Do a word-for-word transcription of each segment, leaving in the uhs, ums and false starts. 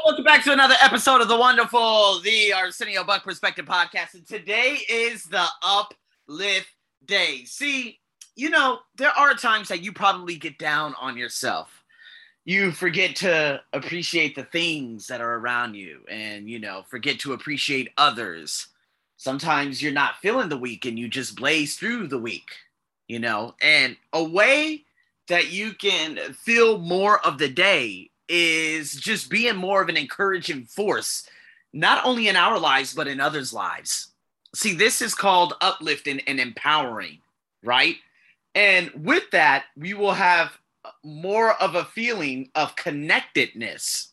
welcome back to another episode of the wonderful, the Arsenio Buck Perspective Podcast. And today is the Uplift Day. See, you know, there are times that you probably get down on yourself. You forget to appreciate the things that are around you and, you know, forget to appreciate others. Sometimes you're not feeling the week and you just blaze through the week, you know, and a way that you can feel more of the day is just being more of an encouraging force, not only in our lives, but in others' lives. See, this is called uplifting and empowering, right? And with that, we will have more of a feeling of connectedness.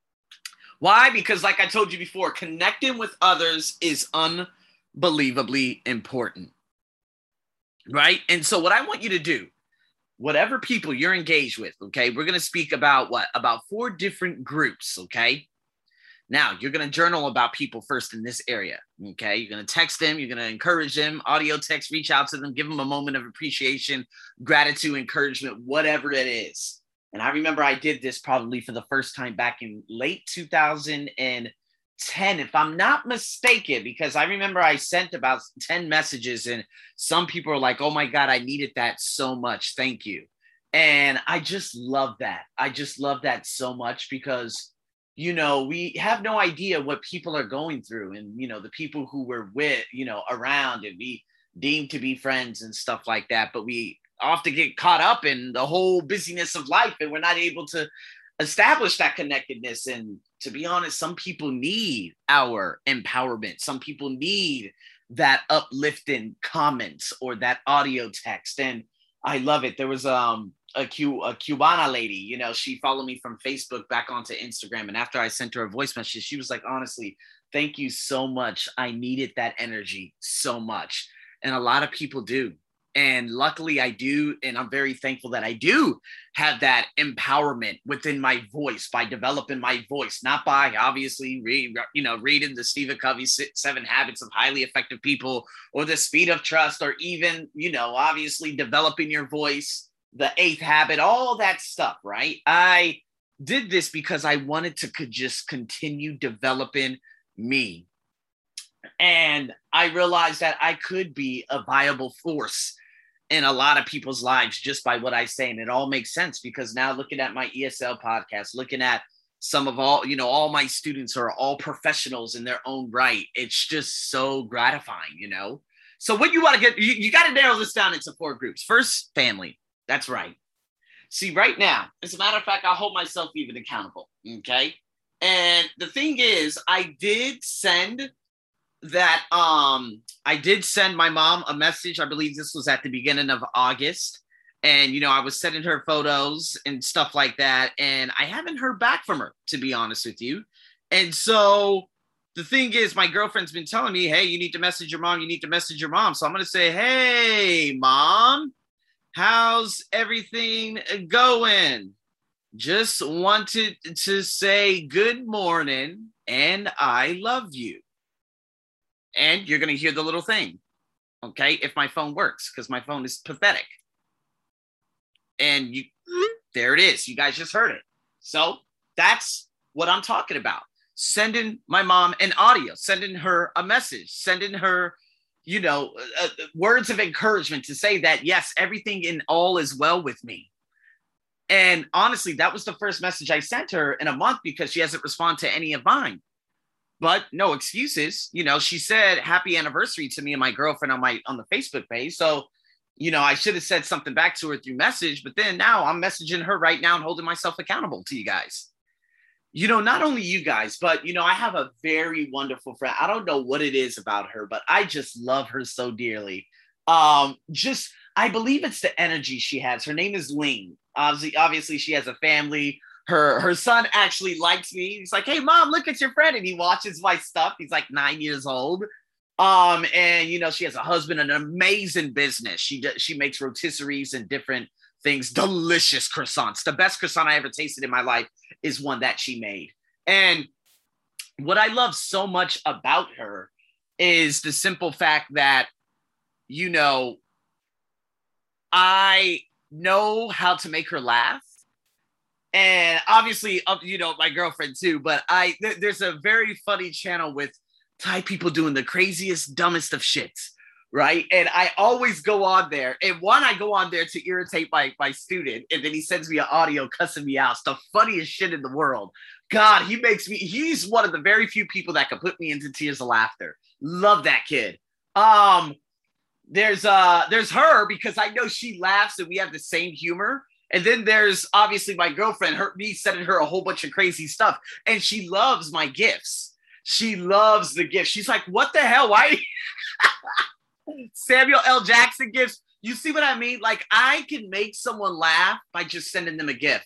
Why? Because like I told you before, connecting with others is unbelievably important, right? And so what I want you to do, whatever people you're engaged with, okay, we're going to speak about what? About four different groups, okay? Now, you're going to journal about people first in this area, okay? You're going to text them. You're going to encourage them, audio text, reach out to them, give them a moment of appreciation, gratitude, encouragement, whatever it is. And I remember I did this probably for the first time back in late two thousand ten, if I'm not mistaken, because I remember I sent about ten messages and some people are like, oh my God, I needed that so much. Thank you. And I just love that. I just love that so much because, you know, we have no idea what people are going through and, you know, the people who we're with, you know, around and we deem to be friends and stuff like that. But we often get caught up in the whole busyness of life and we're not able to establish that connectedness. And to be honest, some people need our empowerment. Some people need that uplifting comments or that audio text. And I love it. There was um, a, Q, a Cubana lady, you know, she followed me from Facebook back onto Instagram. And after I sent her a voice message, she was like, honestly, thank you so much. I needed that energy so much. And a lot of people do. And luckily I do. And I'm very thankful that I do have that empowerment within my voice by developing my voice, not by obviously, read, you know, reading the Stephen Covey Seven Habits of Highly Effective People or the Speed of Trust, or even, you know, obviously developing your voice, the Eighth Habit, all that stuff, right? I did this because I wanted to could just continue developing me. And I realized that I could be a viable force in a lot of people's lives just by what I say. And it all makes sense because now looking at my E S L podcast, looking at some of all, you know, all my students are all professionals in their own right. It's just so gratifying, you know? So what you want to get, you, you got to narrow this down into four groups. First, family. That's right. See, right now, as a matter of fact, I'll hold myself even accountable. Okay. And the thing is, I did send that um I did send my mom a message. I believe this was at the beginning of August. And, you know, I was sending her photos and stuff like that. And I haven't heard back from her, to be honest with you. And so the thing is, my girlfriend's been telling me, hey, you need to message your mom. You need to message your mom. So I'm going to say, hey, mom, how's everything going? Just wanted to say good morning and I love you. And you're going to hear the little thing, okay, if my phone works, because my phone is pathetic. And you, there it is. You guys just heard it. So that's what I'm talking about. Sending my mom an audio, sending her a message, sending her, you know, uh, words of encouragement to say that, yes, everything in all is well with me. And honestly, that was the first message I sent her in a month because she hasn't responded to any of mine. But no excuses. You know, she said happy anniversary to me and my girlfriend on my on the Facebook page. So, you know, I should have said something back to her through message. But then now I'm messaging her right now and holding myself accountable to you guys. You know, not only you guys, but, you know, I have a very wonderful friend. I don't know what it is about her, but I just love her so dearly. Um, just, I believe it's the energy she has. Her name is Ling. Obviously, obviously she has a family. Her her son actually likes me. He's like, hey, mom, look at your friend. And he watches my stuff. He's like nine years old. Um, and, you know, she has a husband, an amazing business. She does, she makes rotisseries and different things, delicious croissants. The best croissant I ever tasted in my life is one that she made. And what I love so much about her is the simple fact that, you know, I know how to make her laugh. And obviously, uh, you know, my girlfriend too. But I th- there's a very funny channel with Thai people doing the craziest, dumbest of shits, right? And I always go on there. And one, I go on there to irritate my my student, and then he sends me an audio cussing me out. It's the funniest shit in the world. God, he makes me. He's one of the very few people that can put me into tears of laughter. Love that kid. Um, there's uh, there's her because I know she laughs and we have the same humor. And then there's obviously my girlfriend, her me sending her a whole bunch of crazy stuff, and she loves my gifts. She loves the gifts. She's like, "What the hell? Why?" Samuel L. Jackson gifts. You see what I mean? Like, I can make someone laugh by just sending them a gift.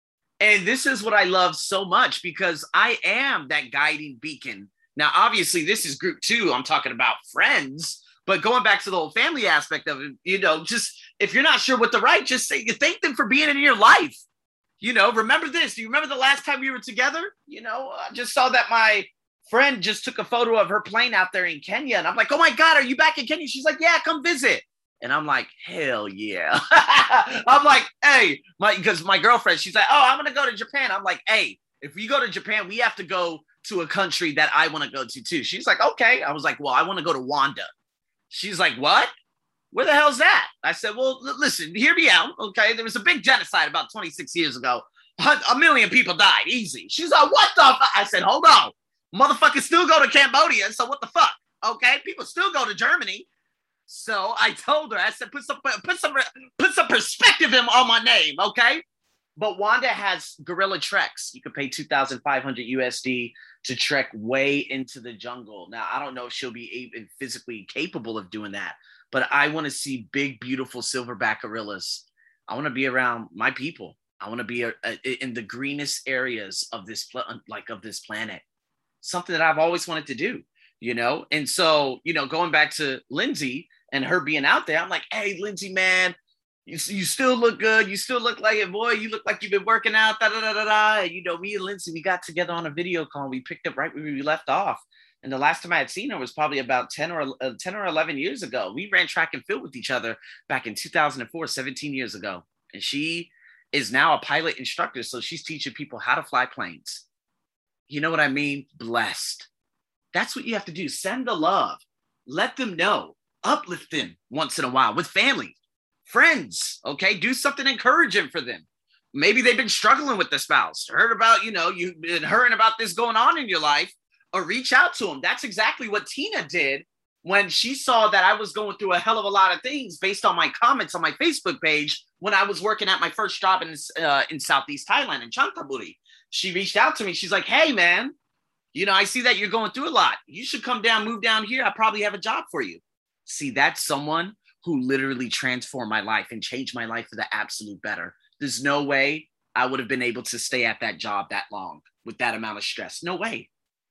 And this is what I love so much because I am that guiding beacon. Now, obviously, this is group two. I'm talking about friends. But going back to the whole family aspect of it, you know, just if you're not sure what to write, just say you thank them for being in your life. You know, remember this. Do you remember the last time we were together? You know, I just saw that my friend just took a photo of her plane out there in Kenya. And I'm like, oh, my God, are you back in Kenya? She's like, yeah, come visit. And I'm like, hell yeah. I'm like, hey, my because my girlfriend, she's like, oh, I'm going to go to Japan. I'm like, hey, if we go to Japan, we have to go to a country that I want to go to, too. She's like, okay. I was like, well, I want to go to Wanda. She's like, what? Where the hell's that? I said, well, l- listen, hear me out, okay? There was a big genocide about twenty-six years ago. A million people died, easy. She's like, what the fuck? I said, hold on. Motherfuckers still go to Cambodia, so what the fuck? Okay? People still go to Germany. So I told her, I said, put some put some, put some perspective in, on my name, okay? But Wanda has guerrilla treks. You could pay two thousand five hundred U S D to trek way into the jungle. Now, I don't know if she'll be even physically capable of doing that, but I want to see big, beautiful silverback gorillas. I want to be around my people. I want to be a, a, in the greenest areas of this, like of this planet. Something that I've always wanted to do, you know? And so, you know, going back to Lindsay and her being out there, I'm like, hey, Lindsay, man, You, you still look good. You still look like it, boy. You look like you've been working out. Da, da, da, da, da. You know, me and Lindsay, we got together on a video call. We picked up right where we left off. And the last time I had seen her was probably about ten or eleven years ago. We ran track and field with each other back in two thousand four, seventeen years ago. And she is now a pilot instructor. So she's teaching people how to fly planes. You know what I mean? Blessed. That's what you have to do. Send the love. Let them know. Uplift them once in a while with family. Friends, okay, do something encouraging for them. Maybe they've been struggling with the spouse, heard about, you know, you've been hearing about this going on in your life, or reach out to them. That's exactly what Tina did when she saw that I was going through a hell of a lot of things based on my comments on my Facebook page when I was working at my first job in, uh, in Southeast Thailand, in Chanthaburi. She reached out to me. She's like, hey, man, you know, I see that you're going through a lot. You should come down, move down here. I probably have a job for you. See, that's someone who literally transformed my life and changed my life for the absolute better. There's no way I would have been able to stay at that job that long with that amount of stress. No way.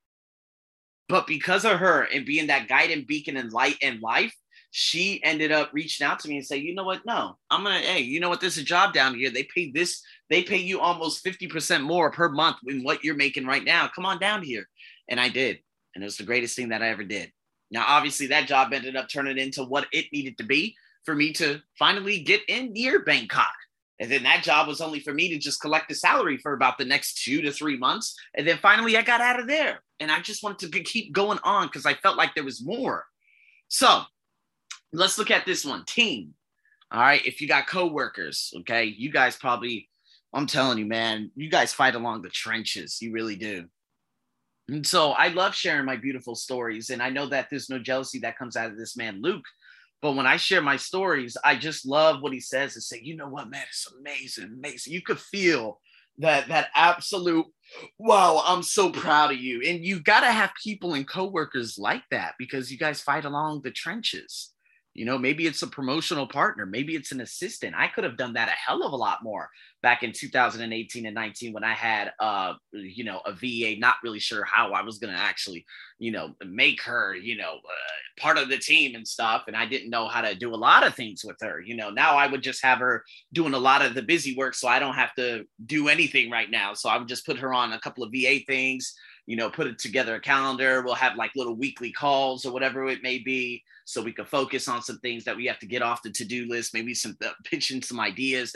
But because of her and being that guiding beacon and light in life, she ended up reaching out to me and saying, you know what? No, I'm going to, hey, you know what? There's a job down here. They pay this, they pay you almost fifty percent more per month than what you're making right now. Come on down here. And I did. And it was the greatest thing that I ever did. Now, obviously, that job ended up turning into what it needed to be for me to finally get in near Bangkok. And then that job was only for me to just collect a salary for about the next two to three months. And then finally, I got out of there. And I just wanted to keep going on because I felt like there was more. So let's look at this one. Team. All right. If you got coworkers, okay, you guys probably, I'm telling you, man, you guys fight along the trenches. You really do. And so I love sharing my beautiful stories. And I know that there's no jealousy that comes out of this man, Luke. But when I share my stories, I just love what he says and say, you know what, man, it's amazing, amazing. You could feel that, that absolute, wow, I'm so proud of you. And you got to have people and coworkers like that because you guys fight along the trenches. You know, maybe it's a promotional partner. Maybe it's an assistant. I could have done that a hell of a lot more back in two thousand eighteen and nineteen when I had, uh, you know, a V A, not really sure how I was going to actually, you know, make her, you know, uh, part of the team and stuff. And I didn't know how to do a lot of things with her. You know, now I would just have her doing a lot of the busy work. So I don't have to do anything right now. So I would just put her on a couple of V A things, you know, put it together a calendar. We'll have like little weekly calls or whatever it may be. So we can focus on some things that we have to get off the to-do list, maybe some uh, pitching some ideas that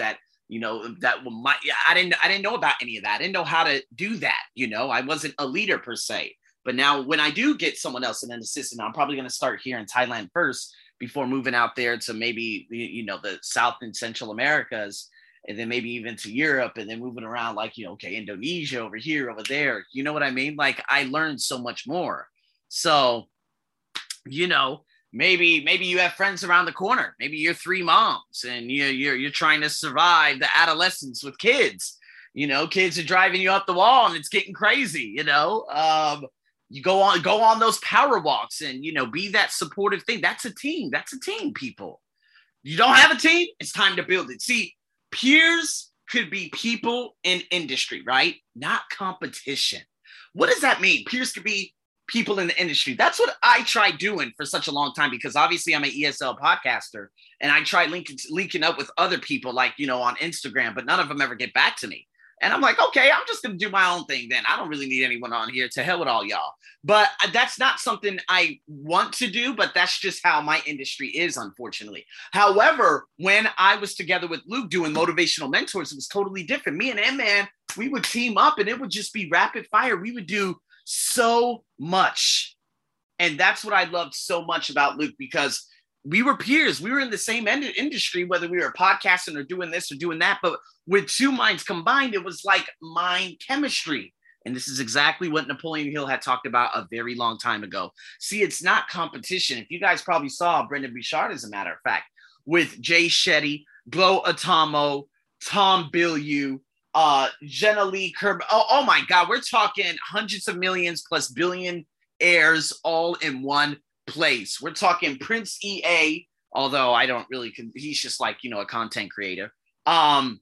you know, that my, I didn't, I didn't know about any of that. I didn't know how to do that. You know, I wasn't a leader per se, but now when I do get someone else and an assistant, I'm probably going to start here in Thailand first before moving out there to maybe, you know, the South and Central Americas, and then maybe even to Europe, and then moving around like, you know, okay, Indonesia over here, over there. You know what I mean? Like I learned so much more. So, you know, maybe, maybe you have friends around the corner. Maybe you're three moms and you're, you're, you're trying to survive the adolescence with kids. You know, kids are driving you up the wall and it's getting crazy, you know? Um, You go on, go on those power walks and, you know, be that supportive thing. That's a team. That's a team, people. You don't have a team, it's time to build it. See, peers could be people in industry, right? Not competition. What does that mean? Peers could be people in the industry. That's what I tried doing for such a long time, because obviously I'm an E S L podcaster and I tried linking, linking up with other people like, you know, on Instagram, but none of them ever get back to me. And I'm like, okay, I'm just going to do my own thing then. I don't really need anyone on here. To hell with all y'all. But that's not something I want to do, but that's just how my industry is, unfortunately. However, when I was together with Luke doing Motivational Mentors, it was totally different. Me and him, man, we would team up and it would just be rapid fire. We would do so much. And that's what I loved so much about Luke, because we were peers. We were in the same end- industry, whether we were podcasting or doing this or doing that. But with two minds combined, it was like mind chemistry. And this is exactly what Napoleon Hill had talked about a very long time ago. See, it's not competition. If you guys probably saw Brendan Bouchard, as a matter of fact, with Jay Shetty, Glo Atamo, Tom Bilyeu, uh, Jenna Lee Kerb. Oh, oh my God, we're talking hundreds of millions plus billionaires all in one place. We're talking Prince E A, although I don't really, he's just like, you know, a content creator. Um,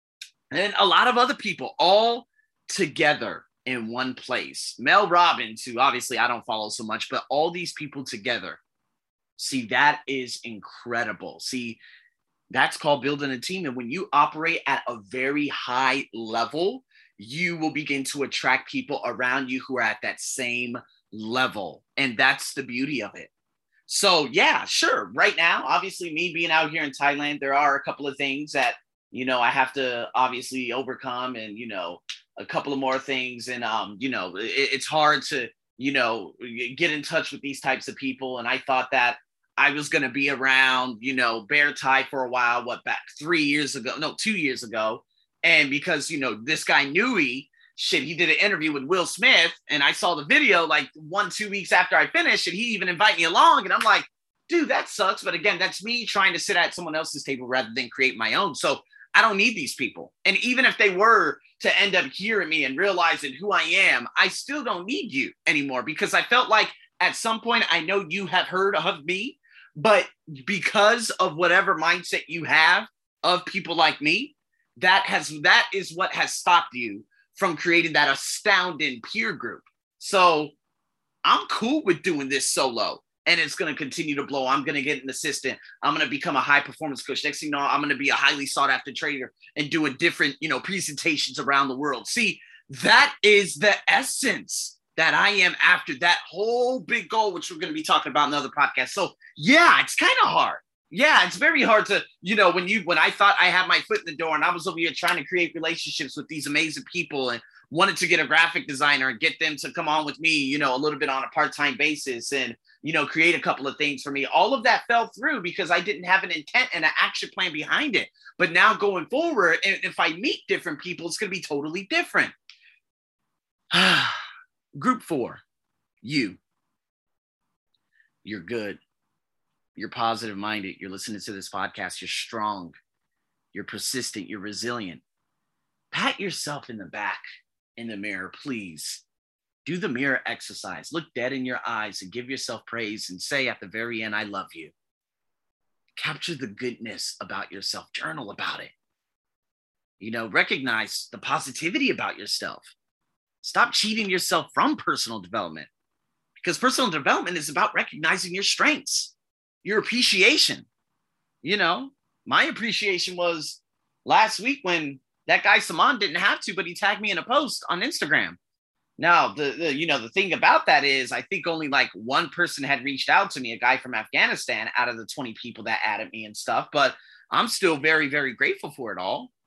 and a lot of other people all together in one place. Mel Robbins, who obviously I don't follow so much, but all these people together. See, that is incredible. See, that's called building a team. And when you operate at a very high level, you will begin to attract people around you who are at that same level. And that's the beauty of it. So yeah, sure. Right now, obviously me being out here in Thailand, there are a couple of things that, you know, I have to obviously overcome, and, you know, a couple of more things. And, um, you know, it, it's hard to, you know, get in touch with these types of people. And I thought that I was going to be around, you know, Bear Thai for a while, what, back three years ago, no, two years ago. And because, you know, this guy Nui, shit, he did an interview with Will Smith, and I saw the video like one, two weeks after I finished, and he even invited me along. And I'm like, dude, that sucks. But again, that's me trying to sit at someone else's table rather than create my own. So I don't need these people. And even if they were to end up hearing me and realizing who I am, I still don't need you anymore, because I felt like at some point, I know you have heard of me, but because of whatever mindset you have of people like me, that has, that is what has stopped you from creating that astounding peer group. So I'm cool with doing this solo, and it's going to continue to blow. I'm going to get an assistant. I'm going to become a high performance coach. Next thing you know, I'm going to be a highly sought after trader and doing different, you know, presentations around the world. See, that is the essence that I am after, that whole big goal, which we're going to be talking about in another podcast. So yeah, it's kind of hard. Yeah, it's very hard to, you know, when you, when I thought I had my foot in the door and I was over here trying to create relationships with these amazing people and wanted to get a graphic designer and get them to come on with me, you know, a little bit on a part-time basis and, you know, create a couple of things for me. All of that fell through because I didn't have an intent and an action plan behind it. But now going forward, if I meet different people, it's going to be totally different. Group four, you. You're good. You're positive minded. You're listening to this podcast. You're strong. You're persistent. You're resilient. Pat yourself in the back in the mirror, please. Do the mirror exercise. Look dead in your eyes and give yourself praise and say at the very end, I love you. Capture the goodness about yourself. Journal about it. You know, recognize the positivity about yourself. Stop cheating yourself from personal development, because personal development is about recognizing your strengths, your appreciation. You know, my appreciation was last week when that guy Saman didn't have to, but he tagged me in a post on Instagram. Now, the, the you know, the thing about that is I think only like one person had reached out to me, a guy from Afghanistan, out of the twenty people that added me and stuff. But I'm still very, very grateful for it all.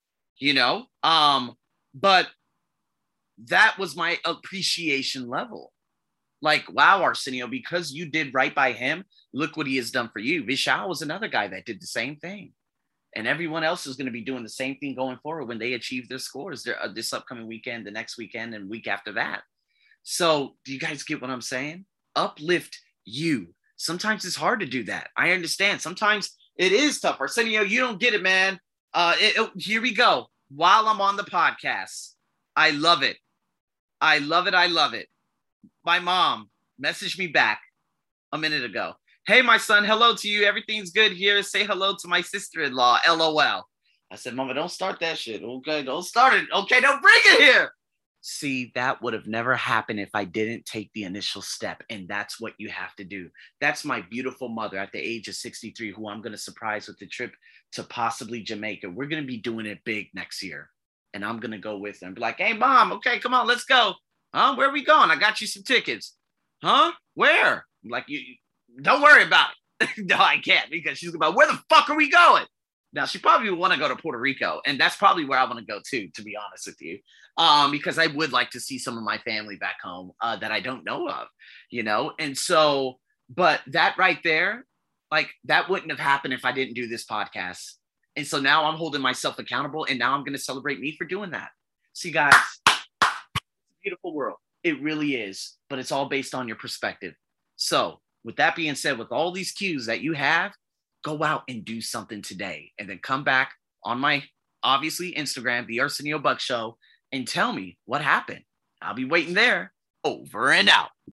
you know? Um, but that was my appreciation level. Like, wow, Arsenio, because you did right by him, look what he has done for you. Vishal was another guy that did the same thing. And everyone else is going to be doing the same thing going forward when they achieve their scores there, uh, this upcoming weekend, the next weekend, and week after that. So do you guys get what I'm saying? Uplift you. Sometimes it's hard to do that. I understand. Sometimes it is tough. Arsenio, you don't get it, man. Uh, it, it, here we go. While I'm on the podcast, I love it. I love it. I love it. My mom messaged me back a minute ago. Hey, my son, hello to you. Everything's good here. Say hello to my sister-in-law, LOL. I said, Mama, don't start that shit. Okay, don't start it. Okay, don't bring it here. See, that would have never happened if I didn't take the initial step. And that's what you have to do. That's my beautiful mother at the age of sixty-three, who I'm going to surprise with the trip to possibly Jamaica. We're going to be doing it big next year. And I'm going to go with her and be like, hey, Mom, okay, come on, let's go. Huh? Where are we going? I got you some tickets. Huh? Where? I'm like, you. Don't worry about it. No, I can't, because she's about, where the fuck are we going? Now, she probably would want to go to Puerto Rico, and that's probably where I want to go too, to be honest with you, um, because I would like to see some of my family back home uh, that I don't know of, you know? And so, but that right there, like, that wouldn't have happened if I didn't do this podcast. And so now I'm holding myself accountable, and now I'm going to celebrate me for doing that. See, guys, it's a beautiful world. It really is, but it's all based on your perspective. So, with that being said, with all these cues that you have, go out and do something today, and then come back on my, obviously, Instagram, The Arsenio Buck Show, and tell me what happened. I'll be waiting there. Over and out.